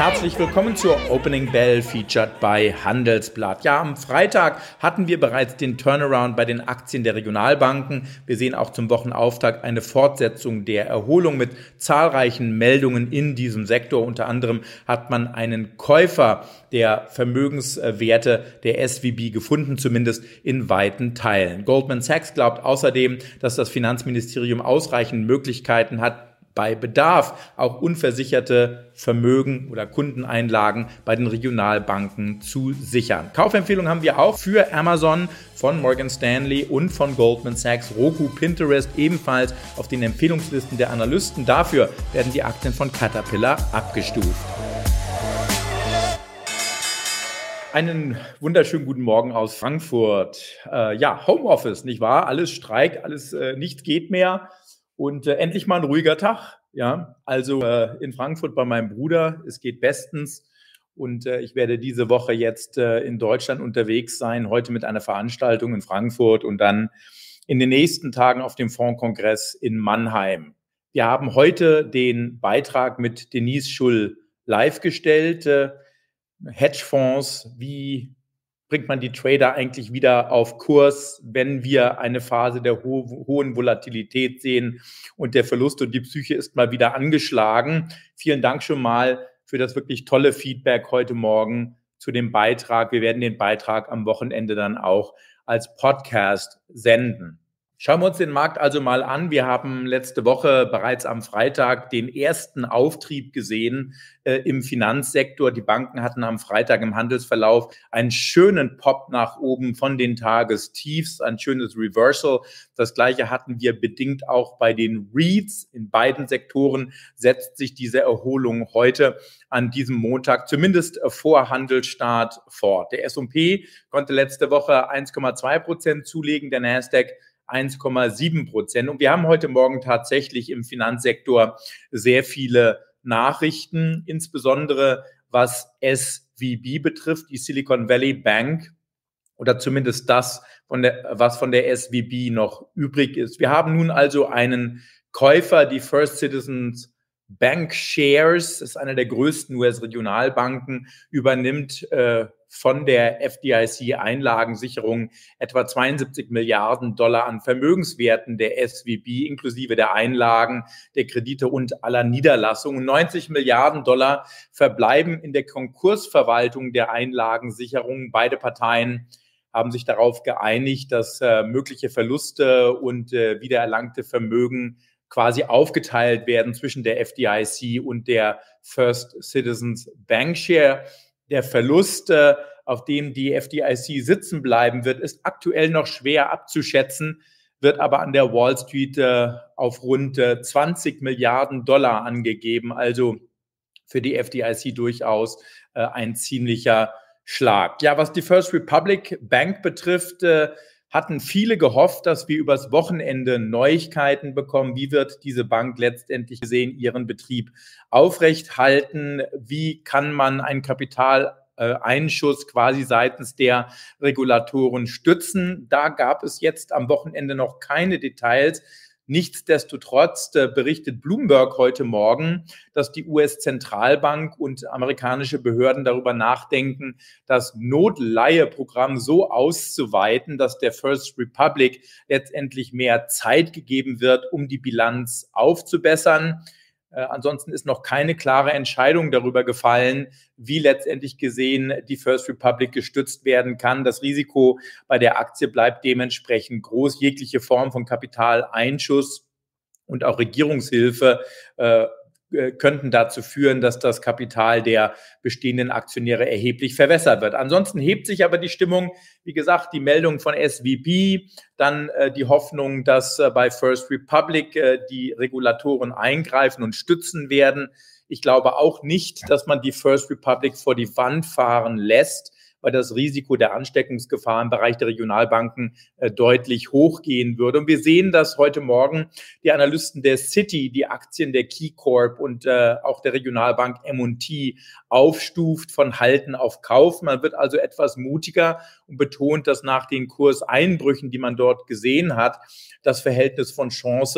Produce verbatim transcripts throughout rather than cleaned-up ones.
Herzlich willkommen zur Opening Bell, featured bei Handelsblatt. Ja, am Freitag hatten wir bereits den Turnaround bei den Aktien der Regionalbanken. Wir sehen auch zum Wochenauftakt eine Fortsetzung der Erholung mit zahlreichen Meldungen in diesem Sektor. Unter anderem hat man einen Käufer der Vermögenswerte der S V B gefunden, zumindest in weiten Teilen. Goldman Sachs glaubt außerdem, dass das Finanzministerium ausreichend Möglichkeiten hat, bei Bedarf auch unversicherte Vermögen oder Kundeneinlagen bei den Regionalbanken zu sichern. Kaufempfehlungen haben wir auch für Amazon von Morgan Stanley und von Goldman Sachs, Roku, Pinterest ebenfalls auf den Empfehlungslisten der Analysten. Dafür werden die Aktien von Caterpillar abgestuft. Einen wunderschönen guten Morgen aus Frankfurt. Äh, ja, Homeoffice, nicht wahr? Alles Streik, alles äh, nichts geht mehr. Und äh, endlich mal ein ruhiger Tag, ja, also äh, in Frankfurt bei meinem Bruder, es geht bestens und äh, ich werde diese Woche jetzt äh, in Deutschland unterwegs sein, heute mit einer Veranstaltung in Frankfurt und dann in den nächsten Tagen auf dem Fondskongress in Mannheim. Wir haben heute den Beitrag mit Denise Schull live gestellt, äh, Hedgefonds, wie bringt man die Trader eigentlich wieder auf Kurs, wenn wir eine Phase der ho- hohen Volatilität sehen und der Verlust und die Psyche ist mal wieder angeschlagen. Vielen Dank schon mal für das wirklich tolle Feedback heute Morgen zu dem Beitrag. Wir werden den Beitrag am Wochenende dann auch als Podcast senden. Schauen wir uns den Markt also mal an. Wir haben letzte Woche bereits am Freitag den ersten Auftrieb gesehen äh, im Finanzsektor. Die Banken hatten am Freitag im Handelsverlauf einen schönen Pop nach oben von den Tagestiefs, ein schönes Reversal. Das Gleiche hatten wir bedingt auch bei den REITs. In beiden Sektoren setzt sich diese Erholung heute an diesem Montag, zumindest vor Handelsstart, fort. Der S und P konnte letzte Woche eins Komma zwei Prozent zulegen, der Nasdaq eins Komma sieben Prozent. Und wir haben heute Morgen tatsächlich im Finanzsektor sehr viele Nachrichten, insbesondere was S V B betrifft, die Silicon Valley Bank oder zumindest das, von der, was von der S V B noch übrig ist. Wir haben nun also einen Käufer, die First Citizens Bank Shares, das ist eine der größten U S-Regionalbanken, übernimmt äh, von der F D I C-Einlagensicherung etwa zweiundsiebzig Milliarden Dollar an Vermögenswerten der S V B, inklusive der Einlagen, der Kredite und aller Niederlassungen. neunzig Milliarden Dollar verbleiben in der Konkursverwaltung der Einlagensicherung. Beide Parteien haben sich darauf geeinigt, dass äh, mögliche Verluste und äh, wiedererlangte Vermögen quasi aufgeteilt werden zwischen der F D I C und der First Citizens Bank Share. Der Verlust, äh, auf dem die F D I C sitzen bleiben wird, ist aktuell noch schwer abzuschätzen, wird aber an der Wall Street äh, auf rund äh, zwanzig Milliarden Dollar angegeben. Also für die F D I C durchaus äh, ein ziemlicher Schlag. Ja, was die First Republic Bank betrifft, äh, hatten viele gehofft, dass wir übers Wochenende Neuigkeiten bekommen. Wie wird diese Bank letztendlich gesehen ihren Betrieb aufrechthalten? Wie kann man einen Kapitaleinschuss quasi seitens der Regulatoren stützen? Da gab es jetzt am Wochenende noch keine Details. Nichtsdestotrotz äh, berichtet Bloomberg heute Morgen, dass die U S-Zentralbank und amerikanische Behörden darüber nachdenken, das Notleiheprogramm so auszuweiten, dass der First Republic letztendlich mehr Zeit gegeben wird, um die Bilanz aufzubessern. Äh, ansonsten ist noch keine klare Entscheidung darüber gefallen, wie letztendlich gesehen die First Republic gestützt werden kann. Das Risiko bei der Aktie bleibt dementsprechend groß. Jegliche Form von Kapitaleinschuss und auch Regierungshilfe äh, könnten dazu führen, dass das Kapital der bestehenden Aktionäre erheblich verwässert wird. Ansonsten hebt sich aber die Stimmung, wie gesagt, die Meldung von S V B, dann äh, die Hoffnung, dass äh, bei First Republic äh, die Regulatoren eingreifen und stützen werden. Ich glaube auch nicht, dass man die First Republic vor die Wand fahren lässt, weil das Risiko der Ansteckungsgefahr im Bereich der Regionalbanken äh, deutlich hochgehen würde. Und wir sehen, dass heute Morgen die Analysten der Citi die Aktien der KeyCorp und äh, auch der Regionalbank M und T aufstuft von Halten auf Kauf. Man wird also etwas mutiger und betont, dass nach den Kurseinbrüchen, die man dort gesehen hat, das Verhältnis von Chance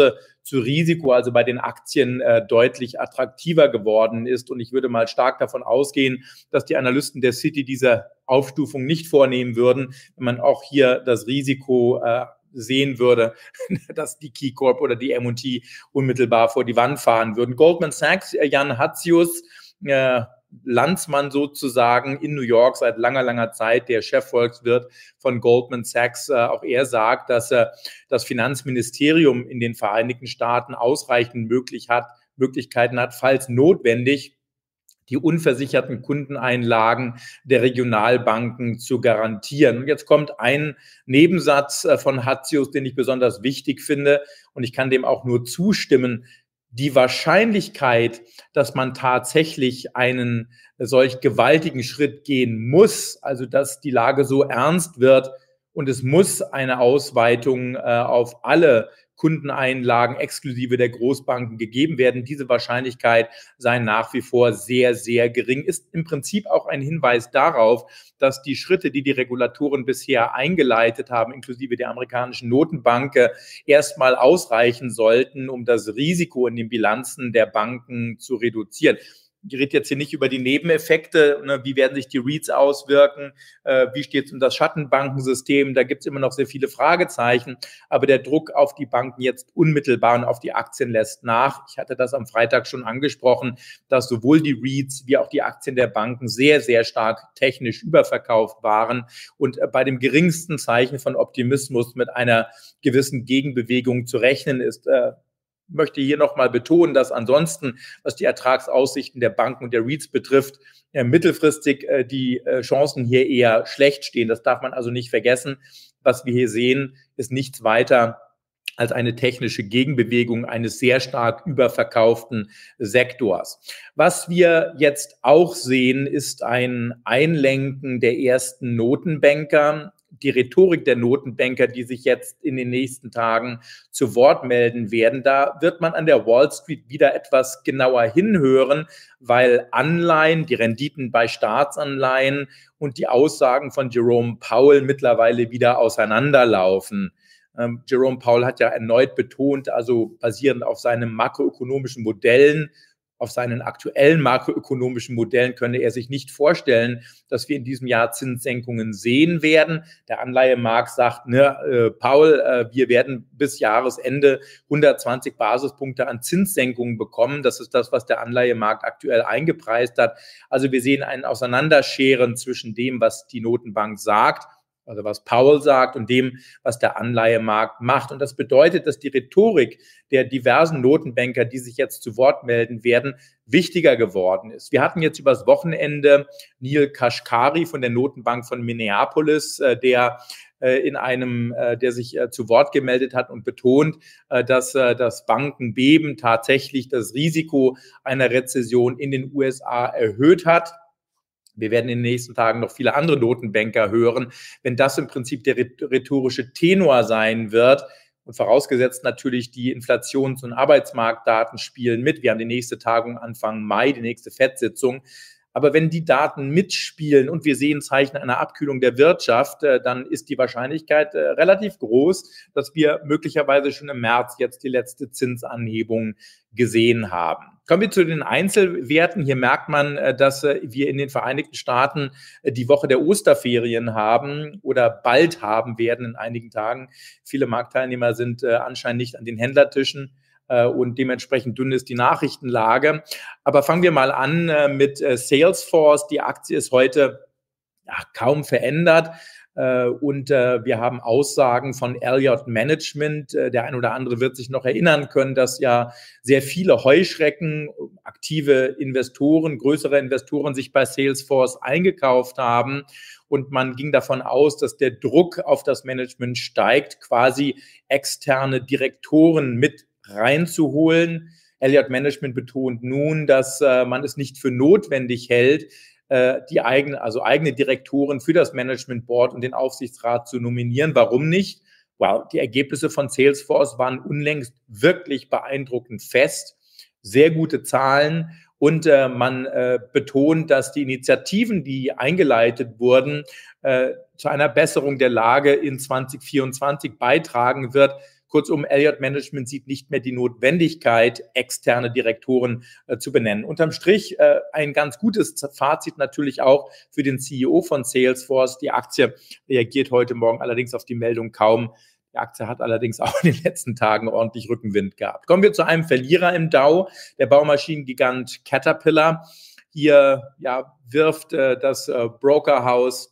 zu Risiko, also bei den Aktien, äh, deutlich attraktiver geworden ist. Und ich würde mal stark davon ausgehen, dass die Analysten der Citi diese Aufstufung nicht vornehmen würden, wenn man auch hier das Risiko äh, sehen würde, dass die KeyCorp oder die M und T unmittelbar vor die Wand fahren würden. Goldman Sachs, Jan Hatzius, äh, Landsmann sozusagen in New York seit langer, langer Zeit, der Chefvolkswirt von Goldman Sachs, äh, auch er sagt, dass äh, das Finanzministerium in den Vereinigten Staaten ausreichend möglich hat, Möglichkeiten hat, falls notwendig, die unversicherten Kundeneinlagen der Regionalbanken zu garantieren. Und jetzt kommt ein Nebensatz von Hatzius, den ich besonders wichtig finde, und ich kann dem auch nur zustimmen. Die Wahrscheinlichkeit, dass man tatsächlich einen solch gewaltigen Schritt gehen muss, also dass die Lage so ernst wird und es muss eine Ausweitung äh, auf alle Kundeneinlagen exklusive der Großbanken gegeben werden. Diese Wahrscheinlichkeit sei nach wie vor sehr, sehr gering. Ist im Prinzip auch ein Hinweis darauf, dass die Schritte, die die Regulatoren bisher eingeleitet haben, inklusive der amerikanischen Notenbank, erstmal ausreichen sollten, um das Risiko in den Bilanzen der Banken zu reduzieren. Ich rede jetzt hier nicht über die Nebeneffekte, ne, wie werden sich die REITs auswirken, äh, wie steht es um das Schattenbankensystem, da gibt es immer noch sehr viele Fragezeichen, aber der Druck auf die Banken jetzt unmittelbar und auf die Aktien lässt nach. Ich hatte das am Freitag schon angesprochen, dass sowohl die REITs wie auch die Aktien der Banken sehr, sehr stark technisch überverkauft waren und äh, bei dem geringsten Zeichen von Optimismus mit einer gewissen Gegenbewegung zu rechnen ist. Äh, möchte hier nochmal betonen, dass ansonsten, was die Ertragsaussichten der Banken und der REITs betrifft, äh, mittelfristig äh, die äh, Chancen hier eher schlecht stehen. Das darf man also nicht vergessen. Was wir hier sehen, ist nichts weiter als eine technische Gegenbewegung eines sehr stark überverkauften Sektors. Was wir jetzt auch sehen, ist ein Einlenken der ersten Notenbanker. Die Rhetorik der Notenbanker, die sich jetzt in den nächsten Tagen zu Wort melden werden, da wird man an der Wall Street wieder etwas genauer hinhören, weil Anleihen, die Renditen bei Staatsanleihen und die Aussagen von Jerome Powell mittlerweile wieder auseinanderlaufen. Ähm, Jerome Powell hat ja erneut betont, also basierend auf seinen makroökonomischen Modellen, auf seinen aktuellen makroökonomischen Modellen könne er sich nicht vorstellen, dass wir in diesem Jahr Zinssenkungen sehen werden. Der Anleihemarkt sagt, ne, äh, Paul, äh, wir werden bis Jahresende hundertzwanzig Basispunkte an Zinssenkungen bekommen. Das ist das, was der Anleihemarkt aktuell eingepreist hat. Also wir sehen ein Auseinanderscheren zwischen dem, was die Notenbank sagt, also was Powell sagt, und dem, was der Anleihemarkt macht. Und das bedeutet, dass die Rhetorik der diversen Notenbanker, die sich jetzt zu Wort melden werden, wichtiger geworden ist. Wir hatten jetzt übers Wochenende Neel Kashkari von der Notenbank von Minneapolis, der in einem, der sich zu Wort gemeldet hat und betont, dass das Bankenbeben tatsächlich das Risiko einer Rezession in den U S A erhöht hat. Wir werden in den nächsten Tagen noch viele andere Notenbanker hören. Wenn das im Prinzip der rhetorische Tenor sein wird, und vorausgesetzt natürlich die Inflations- und Arbeitsmarktdaten spielen mit. Wir haben die nächste Tagung Anfang Mai, die nächste Fed-Sitzung. Aber wenn die Daten mitspielen und wir sehen Zeichen einer Abkühlung der Wirtschaft, dann ist die Wahrscheinlichkeit relativ groß, dass wir möglicherweise schon im März jetzt die letzte Zinsanhebung gesehen haben. Kommen wir zu den Einzelwerten. Hier merkt man, dass wir in den Vereinigten Staaten die Woche der Osterferien haben oder bald haben werden in einigen Tagen. Viele Marktteilnehmer sind anscheinend nicht an den Händlertischen und dementsprechend dünn ist die Nachrichtenlage. Aber fangen wir mal an mit Salesforce. Die Aktie ist heute ja, kaum verändert. Und wir haben Aussagen von Elliott Management. Der ein oder andere wird sich noch erinnern können, dass ja sehr viele Heuschrecken, aktive Investoren, größere Investoren sich bei Salesforce eingekauft haben. Und man ging davon aus, dass der Druck auf das Management steigt, quasi externe Direktoren mit reinzuholen. Elliott Management betont nun, dass äh, man es nicht für notwendig hält, äh, die eigene, also eigene Direktoren für das Management Board und den Aufsichtsrat zu nominieren. Warum nicht? Wow, die Ergebnisse von Salesforce waren unlängst wirklich beeindruckend fest. Sehr gute Zahlen. Und äh, man äh, betont, dass die Initiativen, die eingeleitet wurden, äh, zu einer Besserung der Lage in zwanzig vierundzwanzig beitragen wird. Kurzum, Elliott Management sieht nicht mehr die Notwendigkeit, externe Direktoren äh, zu benennen. Unterm Strich äh, ein ganz gutes Fazit natürlich auch für den C E O von Salesforce. Die Aktie reagiert heute Morgen allerdings auf die Meldung kaum. Die Aktie hat allerdings auch in den letzten Tagen ordentlich Rückenwind gehabt. Kommen wir zu einem Verlierer im Dow, der Baumaschinengigant Caterpillar. Hier ja, wirft äh, das äh, Brokerhaus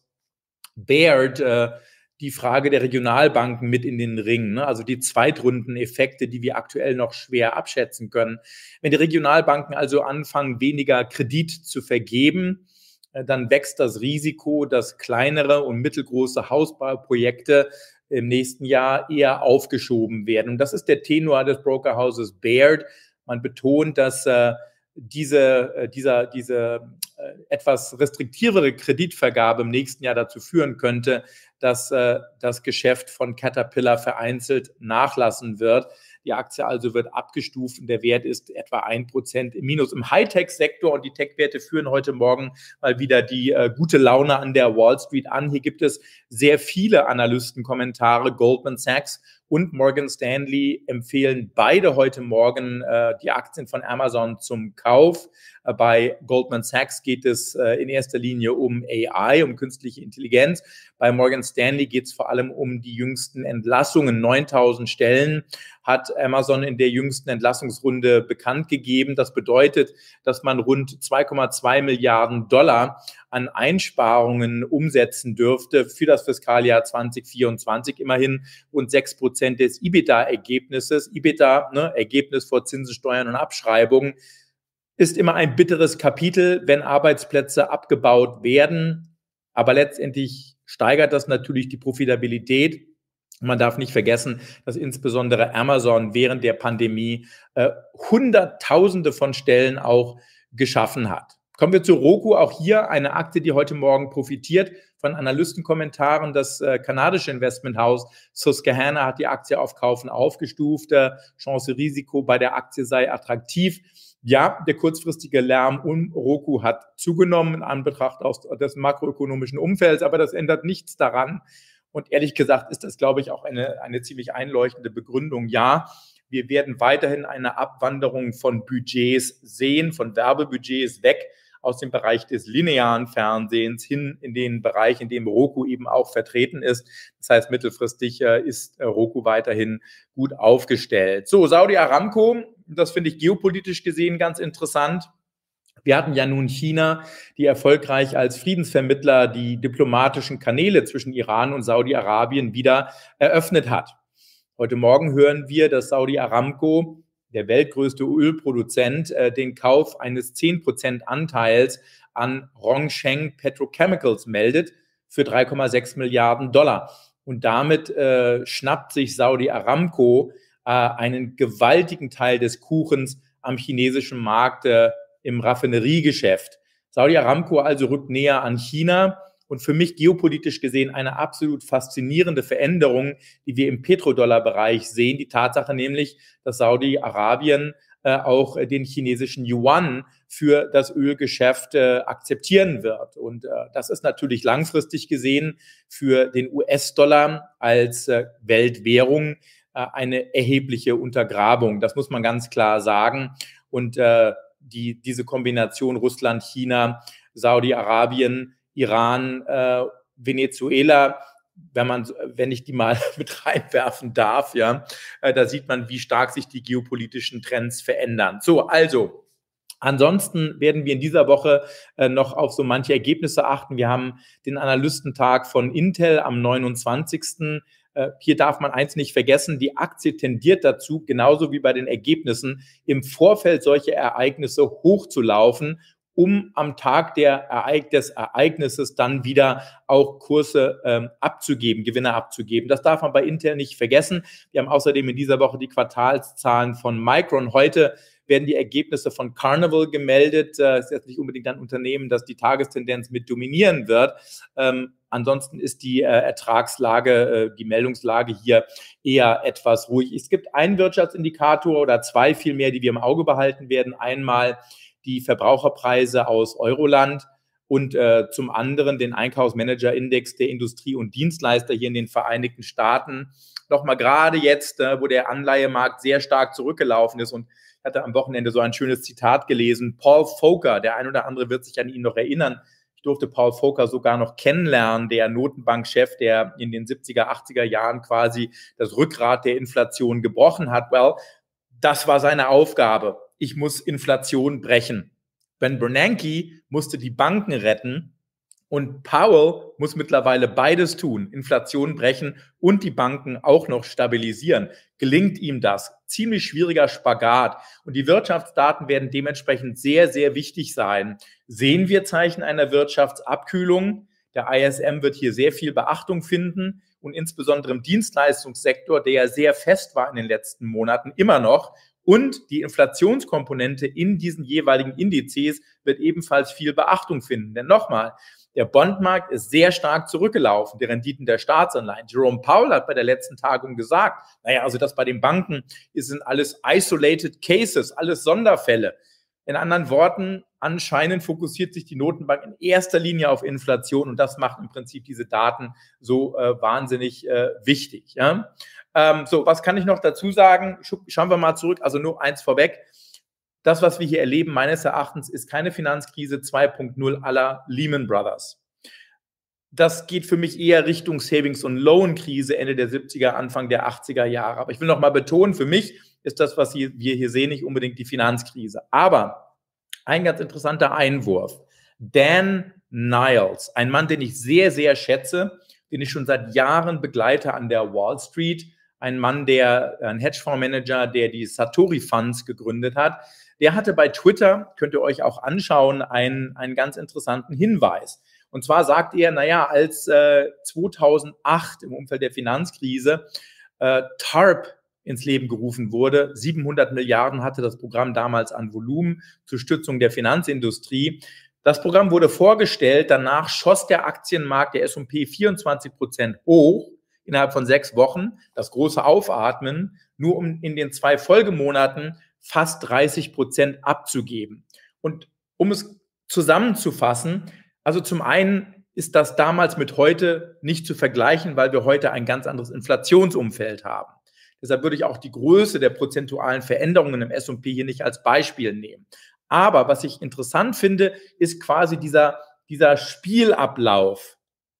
Baird äh, die Frage der Regionalbanken mit in den Ring, ne? Also die Zweitrundeneffekte, die wir aktuell noch schwer abschätzen können. Wenn die Regionalbanken also anfangen, weniger Kredit zu vergeben, äh, dann wächst das Risiko, dass kleinere und mittelgroße Hausbauprojekte im nächsten Jahr eher aufgeschoben werden. Und das ist der Tenor des Brokerhauses Baird. Man betont, dass äh, diese, äh, dieser, diese äh, etwas restriktivere Kreditvergabe im nächsten Jahr dazu führen könnte, dass äh, das Geschäft von Caterpillar vereinzelt nachlassen wird. Die Aktie also wird abgestuft und der Wert ist etwa ein Prozent im Minus im Hightech-Sektor. Und die Tech-Werte führen heute Morgen mal wieder die äh, gute Laune an der Wall Street an. Hier gibt es sehr viele Analystenkommentare. Goldman Sachs und Morgan Stanley empfehlen beide heute Morgen äh, die Aktien von Amazon zum Kauf. Äh, bei Goldman Sachs geht es äh, in erster Linie um A I, um künstliche Intelligenz. Bei Morgan Stanley geht es vor allem um die jüngsten Entlassungen. neuntausend Stellen hat Amazon in der jüngsten Entlassungsrunde bekannt gegeben. Das bedeutet, dass man rund zwei Komma zwei Milliarden Dollar an Einsparungen umsetzen dürfte für das Fiskaljahr zwanzig vierundzwanzig. Immerhin rund sechs Prozent des EBITDA-Ergebnisses. EBITDA, ne, Ergebnis vor Zinsen, Steuern und Abschreibungen, ist immer ein bitteres Kapitel, wenn Arbeitsplätze abgebaut werden. Aber letztendlich steigert das natürlich die Profitabilität. Man darf nicht vergessen, dass insbesondere Amazon während der Pandemie äh, Hunderttausende von Stellen auch geschaffen hat. Kommen wir zu Roku. Auch hier eine Aktie, die heute Morgen profitiert von Analystenkommentaren. Das äh, kanadische Investmenthaus Susquehanna hat die Aktie auf Kaufen aufgestuft. Äh, Chance-Risiko bei der Aktie sei attraktiv. Ja, der kurzfristige Lärm um Roku hat zugenommen in Anbetracht des makroökonomischen Umfelds, aber das ändert nichts daran. Und ehrlich gesagt ist das, glaube ich, auch eine, eine ziemlich einleuchtende Begründung. Ja, wir werden weiterhin eine Abwanderung von Budgets sehen, von Werbebudgets weg aus dem Bereich des linearen Fernsehens hin in den Bereich, in dem Roku eben auch vertreten ist. Das heißt, mittelfristig äh, ist äh, Roku weiterhin gut aufgestellt. So, Saudi Aramco, das finde ich geopolitisch gesehen ganz interessant. Wir hatten ja nun China, die erfolgreich als Friedensvermittler die diplomatischen Kanäle zwischen Iran und Saudi-Arabien wieder eröffnet hat. Heute Morgen hören wir, dass Saudi Aramco, der weltgrößte Ölproduzent, äh, den Kauf eines zehn Prozent Anteils an Rongsheng Petrochemicals meldet für drei Komma sechs Milliarden Dollar. Und damit äh, schnappt sich Saudi Aramco äh, einen gewaltigen Teil des Kuchens am chinesischen Markt äh, im Raffineriegeschäft. Saudi Aramco also rückt näher an China. Und für mich geopolitisch gesehen eine absolut faszinierende Veränderung, die wir im Petrodollar-Bereich sehen. Die Tatsache nämlich, dass Saudi-Arabien äh, auch den chinesischen Yuan für das Ölgeschäft äh, akzeptieren wird. Und äh, das ist natürlich langfristig gesehen für den U S-Dollar als äh, Weltwährung äh, eine erhebliche Untergrabung. Das muss man ganz klar sagen. Und äh, die, diese Kombination Russland, China, Saudi-Arabien, Iran, äh, Venezuela, wenn man, wenn ich die mal mit reinwerfen darf, ja, äh, da sieht man, wie stark sich die geopolitischen Trends verändern. So, also, ansonsten werden wir in dieser Woche äh, noch auf so manche Ergebnisse achten. Wir haben den Analystentag von Intel am neunundzwanzigsten Äh, hier darf man eins nicht vergessen, die Aktie tendiert dazu, genauso wie bei den Ergebnissen, im Vorfeld solche Ereignisse hochzulaufen, um am Tag der Ereig- des Ereignisses dann wieder auch Kurse ähm, abzugeben, Gewinne abzugeben. Das darf man bei Intel nicht vergessen. Wir haben außerdem in dieser Woche die Quartalszahlen von Micron. Heute werden die Ergebnisse von Carnival gemeldet. Das ist jetzt nicht unbedingt ein Unternehmen, das die Tagestendenz mit dominieren wird. Ähm, ansonsten ist die äh, Ertragslage, äh, die Meldungslage hier eher etwas ruhig. Es gibt einen Wirtschaftsindikator oder zwei vielmehr, die wir im Auge behalten werden. Einmal die Verbraucherpreise aus Euroland und äh, zum anderen den Einkaufsmanager-Index der Industrie- und Dienstleister hier in den Vereinigten Staaten. nochmal gerade jetzt, äh, wo der Anleihemarkt sehr stark zurückgelaufen ist, und ich hatte am Wochenende so ein schönes Zitat gelesen, Paul Volcker, der ein oder andere wird sich an ihn noch erinnern. Ich durfte Paul Volcker sogar noch kennenlernen, der Notenbankchef, der in den siebziger, achtziger Jahren quasi das Rückgrat der Inflation gebrochen hat. Well, das war seine Aufgabe. Ich muss Inflation brechen. Ben Bernanke musste die Banken retten und Powell muss mittlerweile beides tun, Inflation brechen und die Banken auch noch stabilisieren. Gelingt ihm das? Ziemlich schwieriger Spagat. Und die Wirtschaftsdaten werden dementsprechend sehr, sehr wichtig sein. Sehen wir Zeichen einer Wirtschaftsabkühlung? Der I S M wird hier sehr viel Beachtung finden und insbesondere im Dienstleistungssektor, der ja sehr fest war in den letzten Monaten, immer noch. Und die Inflationskomponente in diesen jeweiligen Indizes wird ebenfalls viel Beachtung finden. Denn nochmal, der Bondmarkt ist sehr stark zurückgelaufen, die Renditen der Staatsanleihen. Jerome Powell hat bei der letzten Tagung gesagt, naja, also das bei den Banken sind alles isolated cases, alles Sonderfälle. In anderen Worten, anscheinend fokussiert sich die Notenbank in erster Linie auf Inflation und das macht im Prinzip diese Daten so äh, wahnsinnig äh, wichtig. Ja? Ähm, so, was kann ich noch dazu sagen? Sch- schauen wir mal zurück, also nur eins vorweg. Das, was wir hier erleben, meines Erachtens, ist keine Finanzkrise zwei Punkt null à la Lehman Brothers. Das geht für mich eher Richtung Savings- und Loan-Krise Ende der siebziger, Anfang der achtziger Jahre. Aber ich will noch mal betonen, für mich ist das, was hier, wir hier sehen, nicht unbedingt die Finanzkrise. Aber ein ganz interessanter Einwurf. Dan Niles, ein Mann, den ich sehr, sehr schätze, den ich schon seit Jahren begleite an der Wall Street, ein Mann, der, ein Hedgefondsmanager, der die Satori Funds gegründet hat, der hatte bei Twitter, könnt ihr euch auch anschauen, einen, einen ganz interessanten Hinweis. Und zwar sagt er, naja, als äh, zweitausendacht im Umfeld der Finanzkrise äh, TARP ins Leben gerufen wurde, siebenhundert Milliarden hatte das Programm damals an Volumen zur Stützung der Finanzindustrie. Das Programm wurde vorgestellt, danach schoss der Aktienmarkt, der S und P, vierundzwanzig Prozent hoch innerhalb von sechs Wochen, das große Aufatmen, nur um in den zwei Folgemonaten fast dreißig Prozent abzugeben. Und um es zusammenzufassen, also zum einen ist das damals mit heute nicht zu vergleichen, weil wir heute ein ganz anderes Inflationsumfeld haben. Deshalb würde ich auch die Größe der prozentualen Veränderungen im S und P hier nicht als Beispiel nehmen. Aber was ich interessant finde, ist quasi dieser, dieser Spielablauf.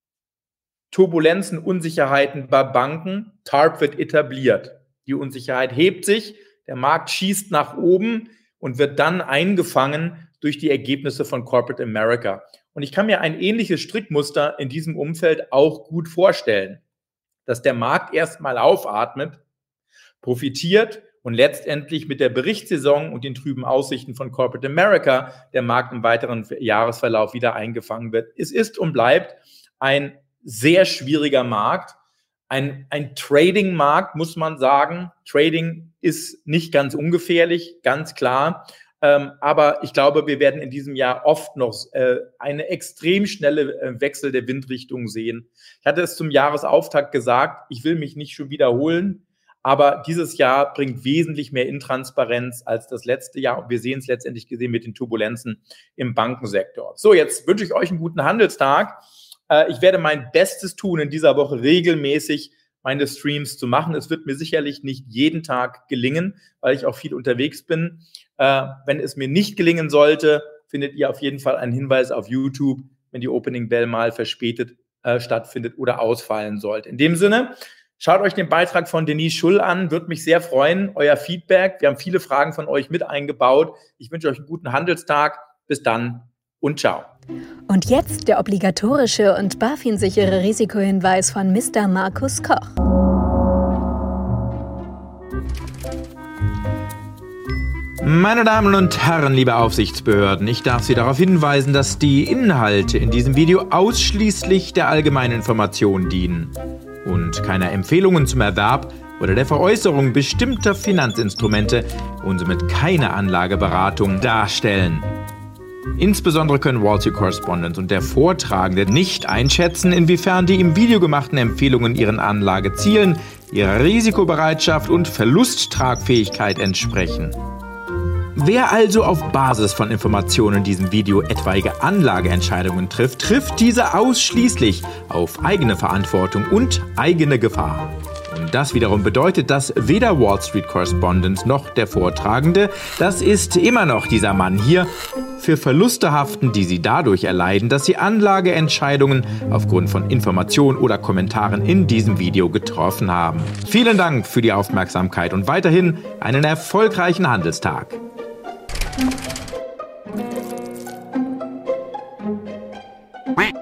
Turbulenzen, Unsicherheiten bei Banken, TARP wird etabliert. Die Unsicherheit hebt sich, der Markt schießt nach oben und wird dann eingefangen durch die Ergebnisse von Corporate America. Und ich kann mir ein ähnliches Strickmuster in diesem Umfeld auch gut vorstellen, dass der Markt erstmal aufatmet, profitiert und letztendlich mit der Berichtssaison und den trüben Aussichten von Corporate America der Markt im weiteren Jahresverlauf wieder eingefangen wird. Es ist und bleibt ein sehr schwieriger Markt, ein, ein Trading-Markt, muss man sagen. Trading ist nicht ganz ungefährlich, ganz klar. Ähm, aber ich glaube, wir werden in diesem Jahr oft noch äh, eine extrem schnelle äh, Wechsel der Windrichtung sehen. Ich hatte es zum Jahresauftakt gesagt, ich will mich nicht schon wiederholen, aber dieses Jahr bringt wesentlich mehr Intransparenz als das letzte Jahr. Und wir sehen es letztendlich gesehen mit den Turbulenzen im Bankensektor. So, jetzt wünsche ich euch einen guten Handelstag. Äh, ich werde mein Bestes tun, in dieser Woche regelmäßig meine Streams zu machen. Es wird mir sicherlich nicht jeden Tag gelingen, weil ich auch viel unterwegs bin. Äh, wenn es mir nicht gelingen sollte, findet ihr auf jeden Fall einen Hinweis auf YouTube, wenn die Opening Bell mal verspätet äh, stattfindet oder ausfallen sollte. In dem Sinne, schaut euch den Beitrag von Denise Schull an, würde mich sehr freuen, euer Feedback. Wir haben viele Fragen von euch mit eingebaut. Ich wünsche euch einen guten Handelstag. Bis dann und ciao. Und jetzt der obligatorische und BaFin-sichere Risikohinweis von Mister Markus Koch. Meine Damen und Herren, liebe Aufsichtsbehörden, ich darf Sie darauf hinweisen, dass die Inhalte in diesem Video ausschließlich der allgemeinen Information dienen und keine Empfehlungen zum Erwerb oder der Veräußerung bestimmter Finanzinstrumente und somit keine Anlageberatung darstellen. Insbesondere können Wall Street Correspondent und der Vortragende nicht einschätzen, inwiefern die im Video gemachten Empfehlungen ihren Anlagezielen, ihrer Risikobereitschaft und Verlusttragfähigkeit entsprechen. Wer also auf Basis von Informationen in diesem Video etwaige Anlageentscheidungen trifft, trifft diese ausschließlich auf eigene Verantwortung und eigene Gefahr. Und das wiederum bedeutet, dass weder Wall Street Correspondent noch der Vortragende, das ist immer noch dieser Mann hier, für Verluste haften, die sie dadurch erleiden, dass sie Anlageentscheidungen aufgrund von Informationen oder Kommentaren in diesem Video getroffen haben. Vielen Dank für die Aufmerksamkeit und weiterhin einen erfolgreichen Handelstag. Quack.